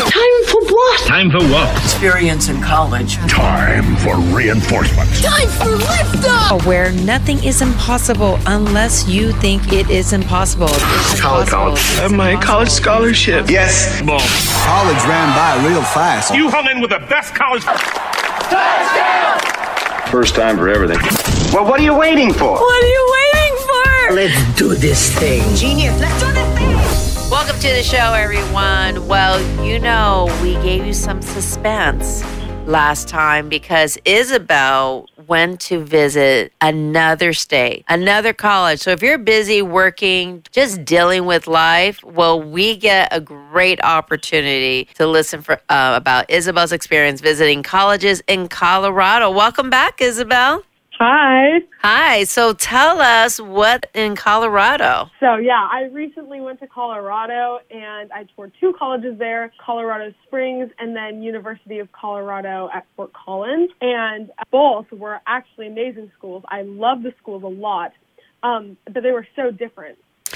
Time for what? Time for what? Experience in college. Time for reinforcement. Time for liftoff! Where nothing is impossible unless you think it is impossible. College. I have my college scholarship. Yes. Boom. College ran by real fast. You hung in with the best college. First time for everything. Well, what are you waiting for? What are you waiting for? Let's do this thing. Genius, let's do this thing! Welcome to the show, everyone. Well, you know, we gave you some suspense last time because Isabel went to visit another state, another college. So if you're busy working, just dealing with life, well, we get a great opportunity to listen about Isabel's experience visiting colleges in Colorado. Welcome back, Isabel. Hi. Hi. So tell us what in Colorado. So, yeah, I recently went to Colorado, and I toured two colleges there, Colorado Springs and then University of Colorado at Fort Collins. And both were actually amazing schools. I love the schools a lot, but they were so different.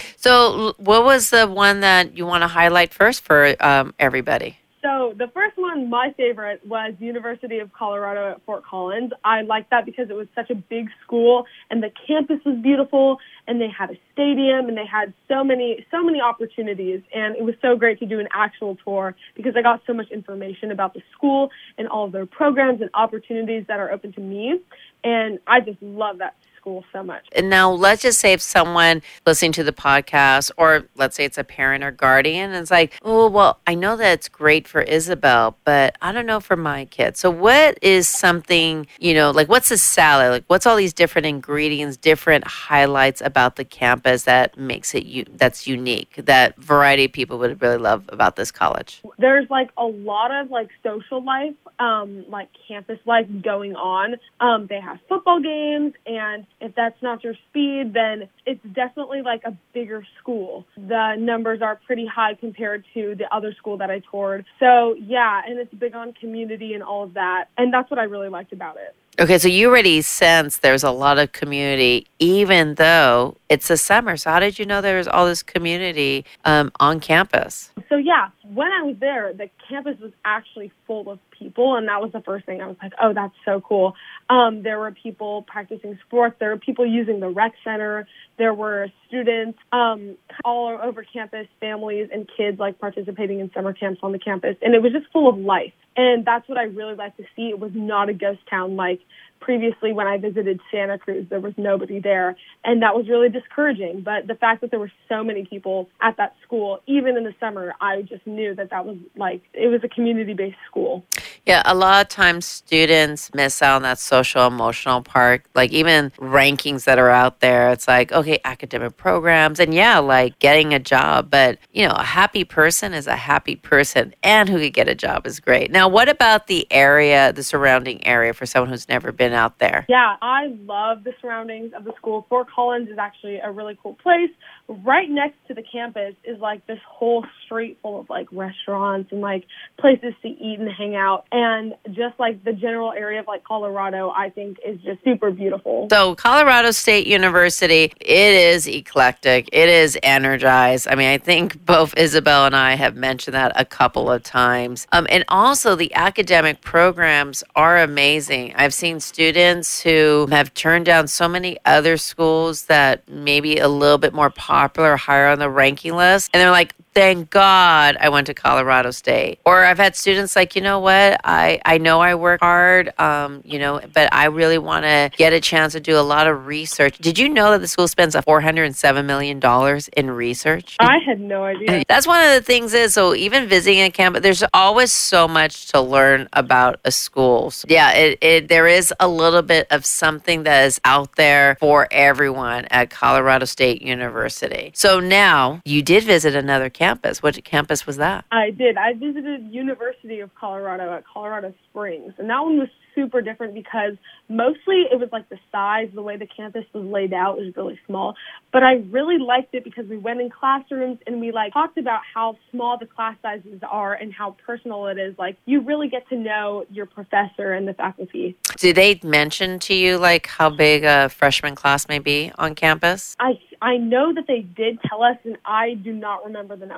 So what was the one that you want to highlight first for everybody? So the first one, my favorite, was University of Colorado at Fort Collins. I liked that because it was such a big school, and the campus was beautiful, and they had a stadium, and they had so many opportunities, and it was so great to do an actual tour because I got so much information about the school and all of their programs and opportunities that are open to me, and I just love that school so much. And now let's just say if someone listening to the podcast, or let's say it's a parent or guardian, and it's like, oh, well, I know that it's great for Isabel, but I don't know for my kid. So what is something, like what's a salad? Like what's all these different ingredients, different highlights about the campus that makes it that's unique, that variety of people would really love about this college? There's like a lot of like social life, like campus life going on. They have football games, and if that's not your speed, then it's definitely like a bigger school. The numbers are pretty high compared to the other school that I toured. So, yeah, and it's big on community and all of that. And that's what I really liked about it. Okay, so you already sense there's a lot of community, even though it's the summer. So how did you know there was all this community on campus? So, yeah, when I was there, the campus was actually full of people, and that was the first thing. I was like, oh, that's so cool. There were people practicing sports. There were people using the rec center. There were students all over campus, families and kids like participating in summer camps on the campus. And it was just full of life. And that's what I really like to see. It was not a ghost town like previously when I visited Santa Cruz. There was nobody there. And that was really discouraging. But the fact that there were so many people at that school, even in the summer, I just knew that was like, it was a community-based school. Yeah, a lot of times students miss out on that social, emotional part. Like even rankings that are out there, it's like, okay, academic programs and yeah, like getting a job. But, a happy person is a happy person, and who could get a job is great. Now, what about the area, the surrounding area for someone who's never been out there? Yeah, I love the surroundings of the school. Fort Collins is actually a really cool place. Right next to the campus is like this whole street full of like restaurants and like places to eat and hang out. And just like the general area of like Colorado, I think is just super beautiful. So Colorado State University, it is eclectic. It is energized. I mean, I think both Isabel and I have mentioned that a couple of times. And also the academic programs are amazing. I've seen students who have turned down so many other schools that maybe a little bit more popular, higher on the ranking list. And they're like, thank God I went to Colorado State. Or I've had students like, you know what, I know I work hard, but I really want to get a chance to do a lot of research. Did you know that the school spends $407 million in research? I had no idea. That's one of the things is, so even visiting a campus, there's always so much to learn about a school. So yeah, there is a little bit of something that is out there for everyone at Colorado State University. So now you did visit another campus. What campus was that? I did. I visited University of Colorado at Colorado Springs, and that one was super different because mostly it was like the size, the way the campus was laid out was really small. But I really liked it because we went in classrooms and we like talked about how small the class sizes are and how personal it is. Like you really get to know your professor and the faculty. Did they mention to you like how big a freshman class may be on campus? I know that they did tell us, and I do not remember the numbers.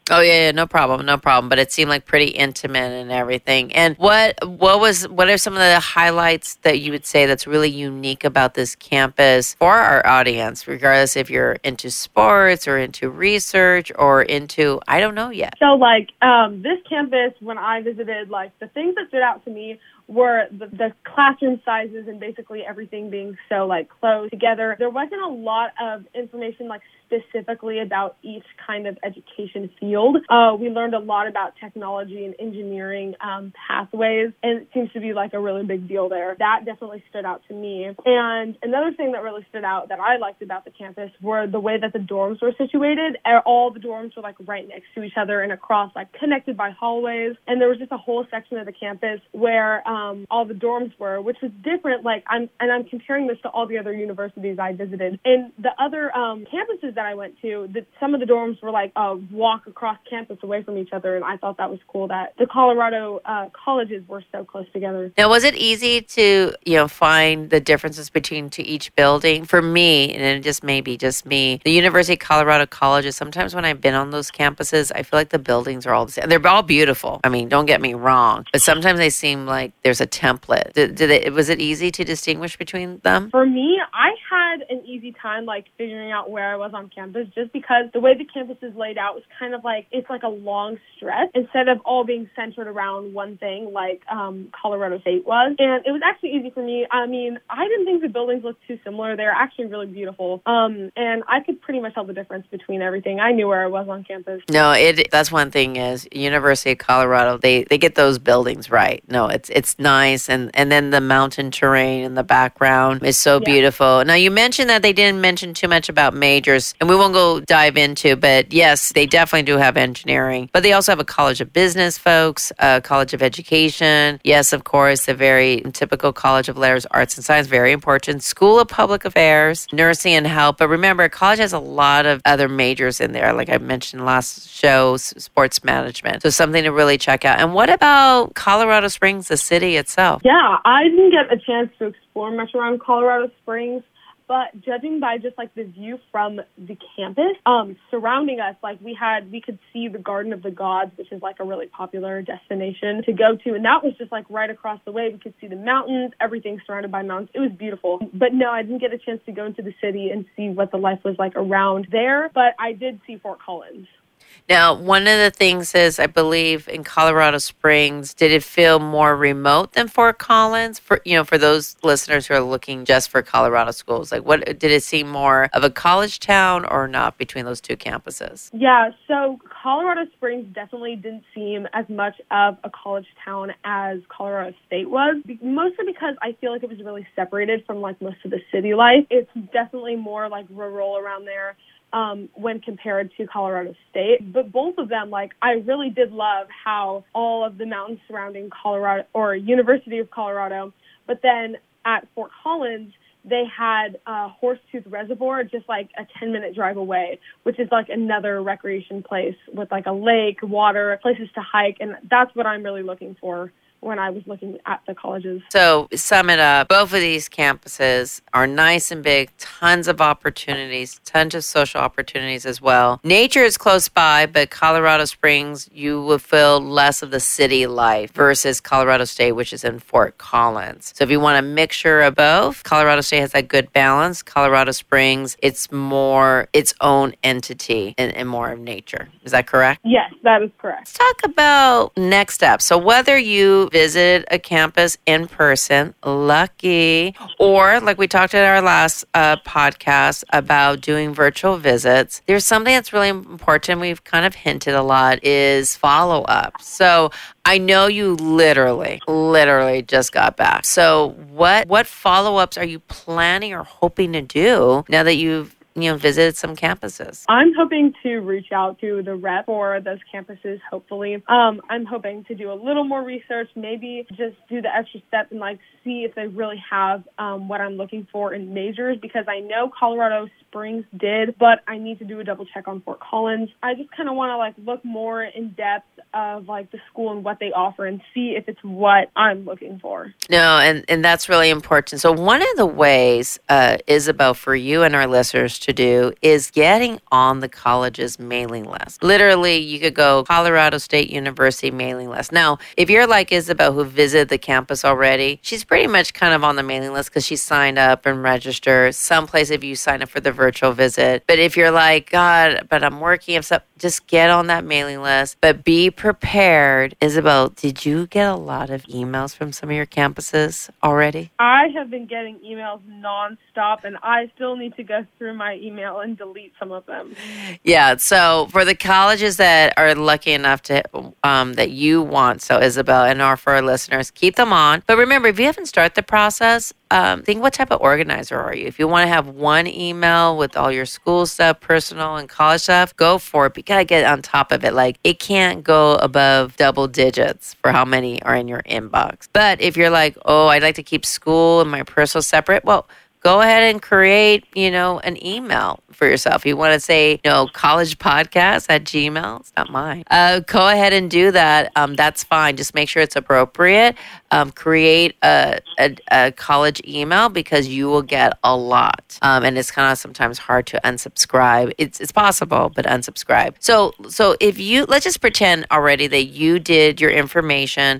Oh yeah, no problem, no problem. But it seemed like pretty intimate and everything. And what are some of the highlights that you would say that's really unique about this campus for our audience, regardless if you're into sports or into research or into I don't know yet. So this campus, when I visited, the things that stood out to me were the classroom sizes and basically everything being so close together. There wasn't a lot of information specifically about each kind of education field. We learned a lot about technology and engineering pathways, and it seems to be a really big deal there. That definitely stood out to me. And another thing that really stood out that I liked about the campus were the way that the dorms were situated. All the dorms were right next to each other and across connected by hallways. And there was just a whole section of the campus where all the dorms were, which was different. I'm comparing this to all the other universities I visited. And the other campuses that I went to, some of the dorms were a walk across campus away from each other, and I thought that was cool that the Colorado colleges were so close together. Now, was it easy to find the differences between to each building? For me, and it just maybe just me, the University of Colorado colleges. Sometimes when I've been on those campuses, I feel like the buildings are all the same. They're all beautiful. I mean, don't get me wrong, but sometimes they seem like there's a template. Was it easy to distinguish between them? For me, I had an easy time figuring out where I was on campus, just because the way the campus is laid out was kind of it's a long stretch instead of all being centered around one thing Colorado State was. And it was actually easy for me. I mean, I didn't think the buildings looked too similar. They're actually really beautiful. And I could pretty much tell the difference between everything. I knew where I was on campus. No, that's one thing is University of Colorado, they get those buildings right. No, it's nice. And then the mountain terrain in the background is so beautiful. Now, you mentioned that they didn't mention too much about majors, and we won't go dive into, but yes, they definitely do have engineering. But they also have a College of Business, folks, a College of Education. Yes, of course, the very typical College of Letters, Arts and Science, very important. School of Public Affairs, Nursing and Health. But remember, college has a lot of other majors in there, like I mentioned last show, sports management. So something to really check out. And what about Colorado Springs, the city itself? Yeah, I didn't get a chance to explore much around Colorado Springs, but judging by just the view from the campus surrounding us, we could see the Garden of the Gods, which is a really popular destination to go to, and that was just right across the way. We could see the mountains, everything surrounded by mountains. It was beautiful. But no, I didn't get a chance to go into the city and see what the life was around there, but I did see Fort Collins. Now, one of the things is, I believe in Colorado Springs, did it feel more remote than Fort Collins? For those listeners who are looking just for Colorado schools, what did it seem more of a college town or not between those two campuses? Yeah, so Colorado Springs definitely didn't seem as much of a college town as Colorado State was, mostly because I feel like it was really separated from most of the city life. It's definitely more rural around there. When compared to Colorado State. But both of them, I really did love how all of the mountains surrounding Colorado or University of Colorado, but then at Fort Collins, they had Horsetooth Reservoir just a 10-minute drive away, which is another recreation place with a lake, water, places to hike. And that's what I'm really looking for when I was looking at the colleges. So sum it up, both of these campuses are nice and big, tons of opportunities, tons of social opportunities as well. Nature is close by, but Colorado Springs, you will feel less of the city life versus Colorado State, which is in Fort Collins. So if you want a mixture of both, Colorado State has that good balance. Colorado Springs, it's more its own entity and more of nature. Is that correct? Yes, that is correct. Let's talk about next steps. So whether you visit a campus in person, lucky, or like we talked at our last podcast about doing virtual visits, there's something that's really important. We've kind of hinted a lot is follow-up. So I know you literally just got back. So what follow-ups are you planning or hoping to do now that you've visited some campuses? I'm hoping to reach out to the rep for those campuses, hopefully. I'm hoping to do a little more research, maybe just do the extra step and see if they really have what I'm looking for in majors, because I know Colorado Springs did, but I need to do a double check on Fort Collins. I just kind of want to look more in depth of the school and what they offer and see if it's what I'm looking for. No, and that's really important. So one of the ways, Isabel, for you and our listeners to do is getting on the college's mailing list. Literally, you could go Colorado State University mailing list. Now, if you're like Isabel who visited the campus already, she's pretty much kind of on the mailing list because she signed up and registered. Someplace if you sign up for the virtual visit. But if you're like, God, but I'm working and stuff, just get on that mailing list. But be prepared. Isabel, did you get a lot of emails from some of your campuses already? I have been getting emails nonstop, and I still need to go through my email and delete some of them. Yeah, so for the colleges that are lucky enough to that you want, so Isabel, and for our listeners, keep them on. But remember, if you haven't started the process, think what type of organizer are you? If you want to have one email with all your school stuff, personal and college stuff, go for it. But you got to get on top of it. Like, it can't go above double digits for how many are in your inbox. But if you're like, oh, I'd like to keep school and my personal separate, well, go ahead and create, an email for yourself. You want to say, collegepodcast@gmail. It's not mine. Go ahead and do that. That's fine. Just make sure it's appropriate. Create a college email because you will get a lot. And it's kind of sometimes hard to unsubscribe. It's possible, but unsubscribe. So if let's just pretend already that you did your information.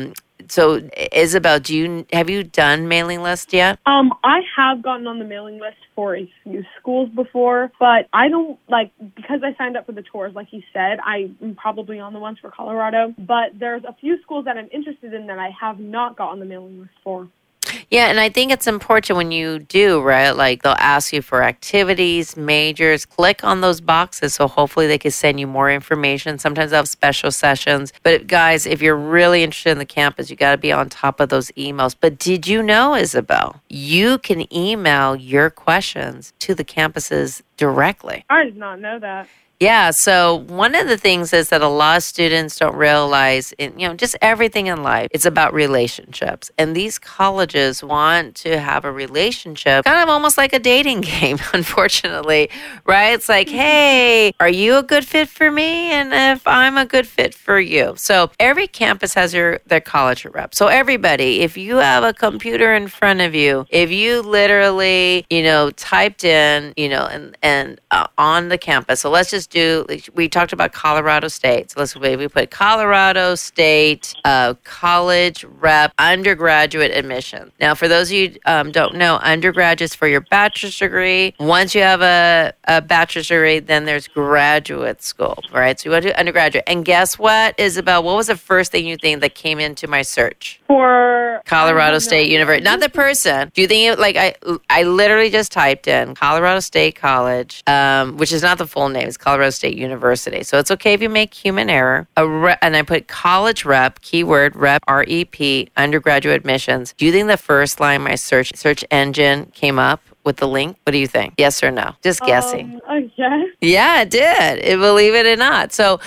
So, Isabel, have you done mailing list yet? I have gotten on the mailing list for a few schools before, but I don't, because I signed up for the tours, like you said, I'm probably on the ones for Colorado, but there's a few schools that I'm interested in that I have not gotten the mailing list for. Yeah, and I think it's important when you do, right? Like, they'll ask you for activities, majors. Click on those boxes so hopefully they can send you more information. Sometimes they'll have special sessions. But guys, if you're really interested in the campus, you got to be on top of those emails. But did you know, Isabel, you can email your questions to the campuses directly? I did not know that. Yeah, so one of the things is that a lot of students don't realize, just everything in life, it's about relationships. And these colleges want to have a relationship, kind of almost like a dating game, unfortunately, right? It's like, hey, are you a good fit for me? And if I'm a good fit for you. So every campus has their college rep. So everybody, if you have a computer in front of you, if you literally, typed in, and on the campus, so let's just we talked about Colorado State. So we put Colorado State college rep undergraduate admission. Now, for those of you don't know, undergraduate's for your bachelor's degree. Once you have a bachelor's degree, then there's graduate school, right? So you want to do undergraduate. And guess what, Isabel? What was the first thing you think that came into my search? For Colorado State University. Not the person. Do you think I literally just typed in Colorado State College, which is not the full name. It's Colorado State University. So it's okay if you make human error. And I put college rep, keyword rep, REP, undergraduate admissions. Do you think the first line my search engine came up with the link? What do you think? Yes or no? Just guessing. Yes. Yeah, it did. Believe it or not. So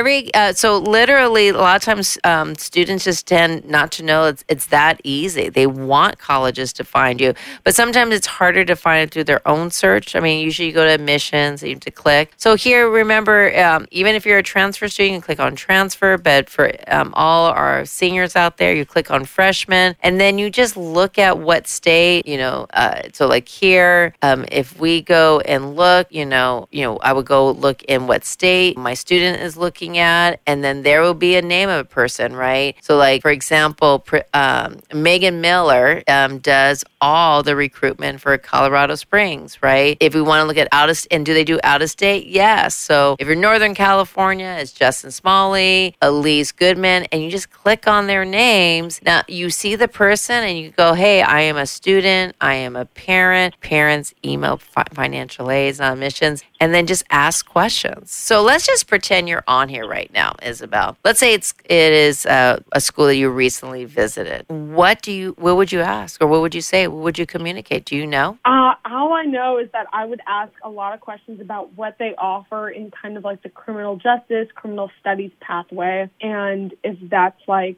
so literally, a lot of times students just tend not to know it's that easy. They want colleges to find you, but sometimes it's harder to find it through their own search. I mean, usually you go to admissions, you have to click. So here, remember, even if you're a transfer student, you can click on transfer. But for all our seniors out there, you click on freshman, and then you just look at what state. So like here, if we go and look, I would go look in what state my student is looking at, and then there will be a name of a person, right? So like, for example, Megan Miller does all the recruitment for Colorado Springs, right? If we want to look at and do they do out of state? Yes. So if you're Northern California, it's Justin Smalley, Elise Goodman, and you just click on their names. Now you see the person and you go, hey, I am a student, I am a parents email financial aids on admissions, and then just ask questions. So let's just pretend you're on here right now, Isabel. Let's say it is a school that you recently visited. What would you ask, or what would you say? What would you communicate? Do you know? All I know is that I would ask a lot of questions about what they offer in kind of like the criminal justice, criminal studies pathway, and if that's like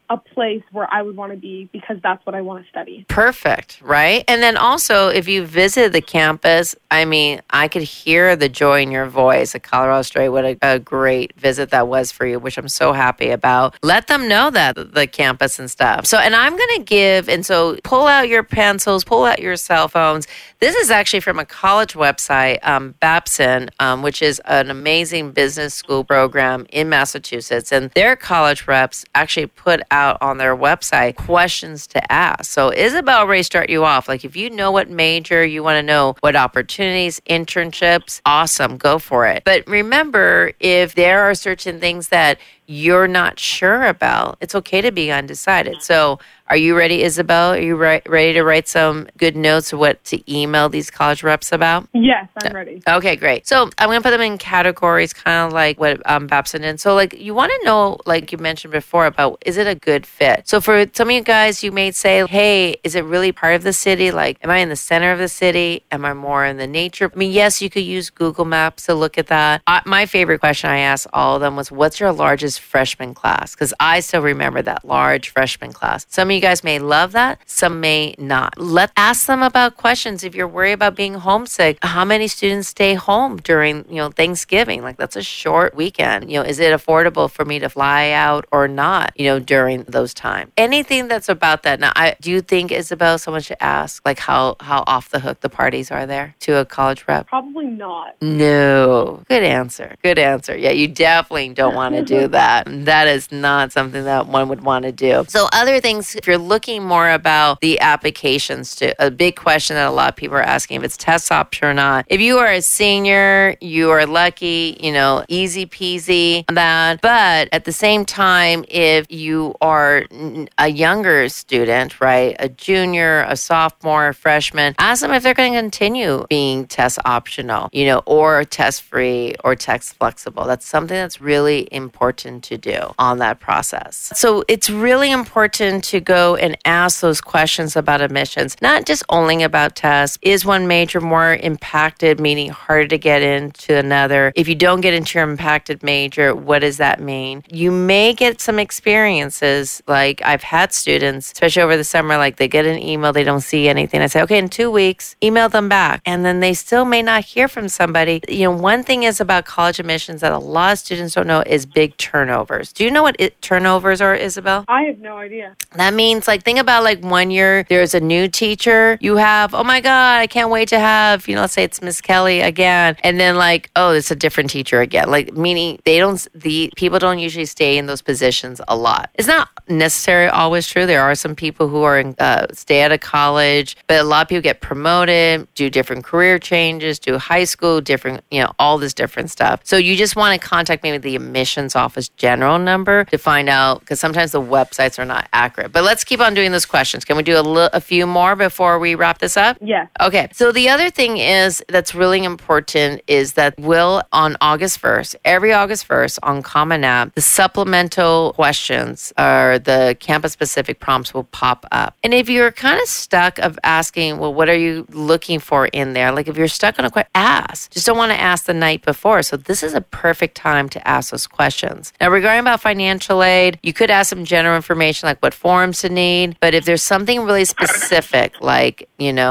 a place where I would want to be because that's what I want to study. Perfect, right? And then also, if you visit the campus, I mean, I could hear the joy in your voice at Colorado State. What a great visit that was for you, which I'm so happy about. Let them know that, the campus and stuff. So, and I'm going to give, and so pull out your pencils, pull out your cell phones. This is actually from a college website, Babson, which is an amazing business school program in Massachusetts. And their college reps actually put out on their website questions to ask. So Isabel already start you off. Like if you know what major, you want to know what opportunities, internships, awesome, go for it. But remember, if there are certain things that you're not sure about, it's okay to be undecided. So are you ready, Isabel? Are you ready to write some good notes of what to email these college reps about? Yes, I'm ready. Okay, great. So I'm going to put them in categories, kind of like what Babson did. So like you want to know, like you mentioned before, about is it a good fit? So for some of you guys, you may say, hey, is it really part of the city? Like, am I in the center of the city? Am I more in the nature? I mean, yes, you could use Google Maps to look at that. My favorite question I asked all of them was, what's your largest freshman class? Because I still remember that large freshman class. Some of you guys may love that, some may not. Ask them about questions. If you're worried about being homesick, how many students stay home during, Thanksgiving? Like that's a short weekend. Is it affordable for me to fly out or not, during those times? Anything that's about that. Now, do you think, Isabel, someone should ask like how off the hook the parties are there to a college rep? Probably not. No. Good answer. Yeah, you definitely don't want to do that. That is not something that one would want to do. So other things, if you're looking more about the applications, to a big question that a lot of people are asking, if it's test option or not. If you are a senior, you are lucky, easy peasy on that. But at the same time, if you are a younger student, right, a junior, a sophomore, a freshman, ask them if they're going to continue being test optional, or test free or test flexible. That's something that's really important to do on that process. So it's really important to go and ask those questions about admissions, not just only about tests. Is one major more impacted, meaning harder to get into another? If you don't get into your impacted major, what does that mean? You may get some experiences, like I've had students, especially over the summer, like they get an email, they don't see anything. I say, okay, in 2 weeks, email them back. And then they still may not hear from somebody. One thing is about college admissions that a lot of students don't know is big turnovers. Do you know what turnovers are, Isabel? I have no idea. That means, like, think about like 1 year, there's a new teacher. You have, oh my God, I can't wait to have, let's say it's Miss Kelly again. And then like, oh, it's a different teacher again. Like, meaning the people don't usually stay in those positions a lot. It's not necessarily always true. There are some people who are stay out of college, but a lot of people get promoted, do different career changes, do high school, different, all this different stuff. So you just want to contact maybe the admissions office general number to find out, because sometimes the websites are not accurate. But let's keep on doing those questions. Can we do a few more before we wrap this up? Yes. Okay. So the other thing is that's really important is that on August 1st, every August 1st on Common App, the supplemental questions or the campus-specific prompts will pop up. And if you're kind of stuck of asking, well, what are you looking for in there? Like if you're stuck on a question, ask. Just don't want to ask the night before. So this is a perfect time to ask those questions. Now, regarding about financial aid, you could ask some general information like what forms to need. But if there's something really specific, like,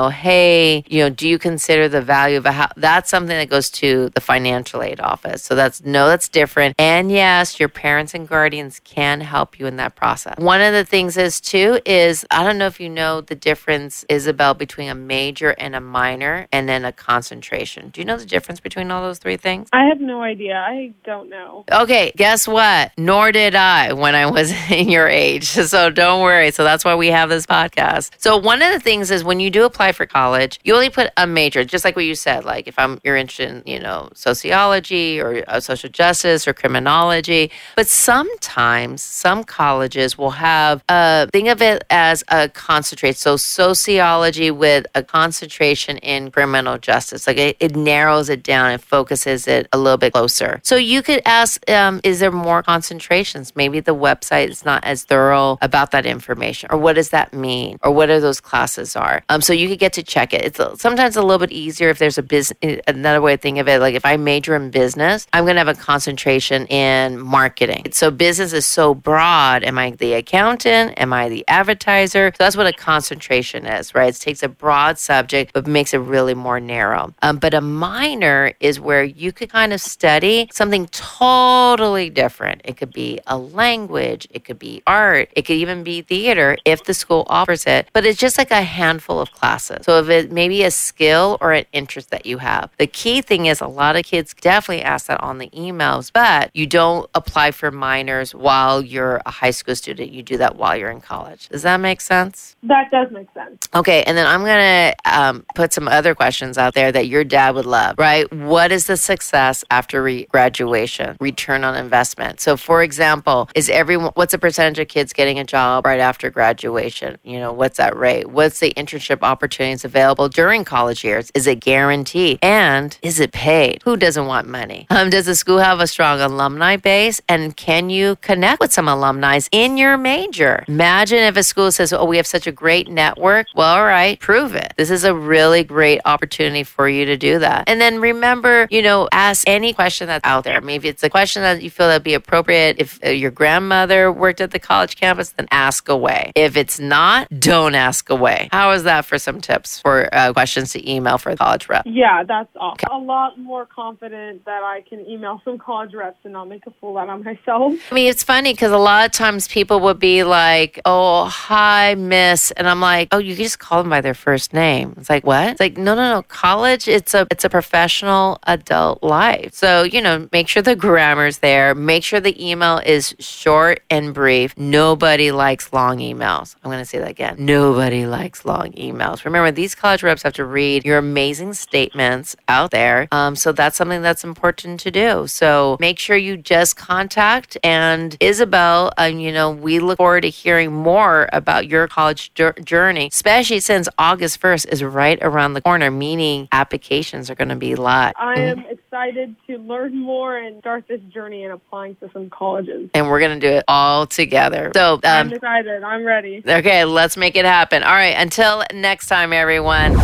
hey, do you consider the value of a house? That's something that goes to the financial aid office. So that's different. And yes, your parents and guardians can help you in that process. One of the things is, I don't know if you know the difference, Isabel, between a major and a minor and then a concentration. Do you know the difference between all those three things? I have no idea. I don't know. Okay, guess what? Nor did I when I was in your age. So don't worry. So that's why we have this podcast. So one of the things is when you do apply for college, you only put a major, just like what you said. Like if you're interested in, sociology or social justice or criminology. But sometimes some colleges will have, think of it as a concentrate. So sociology with a concentration in criminal justice. Like it narrows it down and focuses it a little bit closer. So you could ask, is there more concentrations. Maybe the website is not as thorough about that information, or what does that mean, or what are those classes are. So you could get to check it. It's sometimes a little bit easier if there's a business. Another way to think of it, like if I major in business, I'm going to have a concentration in marketing. So business is so broad. Am I the accountant? Am I the advertiser? So that's what a concentration is, right? It takes a broad subject, but makes it really more narrow. But a minor is where you could kind of study something totally different. It could be a language. It could be art. It could even be theater if the school offers it. But it's just like a handful of classes. So if it maybe a skill or an interest that you have. The key thing is a lot of kids definitely ask that on the emails, but you don't apply for minors while you're a high school student. You do that while you're in college. Does that make sense? That does make sense. Okay, and then I'm going to put some other questions out there that your dad would love, right? What is the success after graduation? Return on investment. So, for example, what's the percentage of kids getting a job right after graduation? You know, what's that rate? What's the internship opportunities available during college years? Is it guaranteed? And is it paid? Who doesn't want money? Does the school have a strong alumni base? And can you connect with some alumni in your major? Imagine if a school says, oh, we have such a great network. Well, all right, prove it. This is a really great opportunity for you to do that. And then remember, ask any question that's out there. Maybe it's a question that you feel that'd be appropriate. If your grandmother worked at the college campus, then ask away. If it's not, don't ask away. How is that for some tips for questions to email for college rep? Yeah, that's awesome. Okay. A lot more confident that I can email some college reps and not make a fool out of myself. I mean, it's funny because a lot of times people would be like, oh, hi, miss. And I'm like, oh, you can just call them by their first name. It's like, what? It's like, no. College, it's a professional adult life. So, make sure the grammar's there. Make sure the email is short and brief. Nobody likes long emails. I'm going to say that again. Nobody likes long emails. Remember, these college reps have to read your amazing statements out there. So that's something that's important to do. So make sure you just contact. And Isabel, we look forward to hearing more about your college journey, especially since August 1st is right around the corner, meaning applications are going to be live. I am excited to learn more and start this journey in applying to some colleges. And we're going to do it all together. So I'm excited. I'm ready. Okay, let's make it happen. All right, until next time, everyone.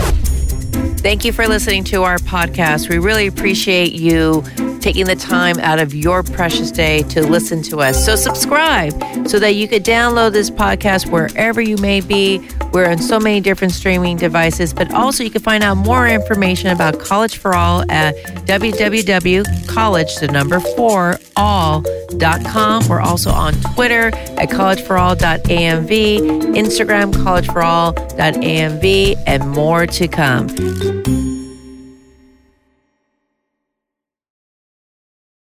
Thank you for listening to our podcast. We really appreciate you taking the time out of your precious day to listen to us. So subscribe so that you could download this podcast wherever you may be. We're on so many different streaming devices, but also you can find out more information about College for All at www.college4all.com. We're also on Twitter at collegeforall.amv, Instagram collegeforall.amv, and more to come.